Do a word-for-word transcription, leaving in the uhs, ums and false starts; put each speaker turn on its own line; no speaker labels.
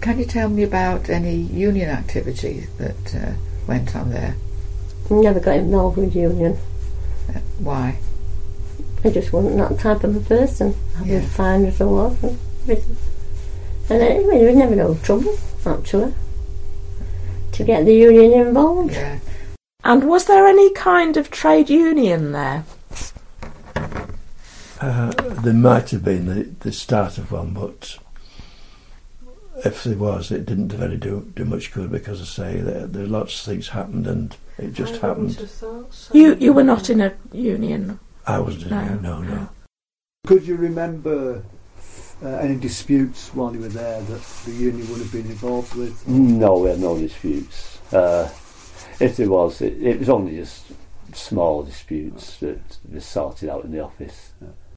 can you tell me about any union activity that uh, went on there?
Never got involved with union.
Uh, why?
I just wasn't that type of a person. I
Yeah.
was fine as I was. And, everything. and anyway, there was never no trouble, actually, to get the union involved.
Yeah.
And was there any kind of trade union there?
Uh, there might have been the, the start of one, but if there was, it didn't very do, do much good, because I say there, there lots of things happened and it just
I
happened.
wouldn't have thought so.
You you were not in a union?
I wasn't in
No,
it, no, no.
no.
Could you remember uh, any disputes while you were there that the union would have been involved with?
No, we had no disputes. Uh, if there was, it, it was only just small disputes that were sorted out in the office.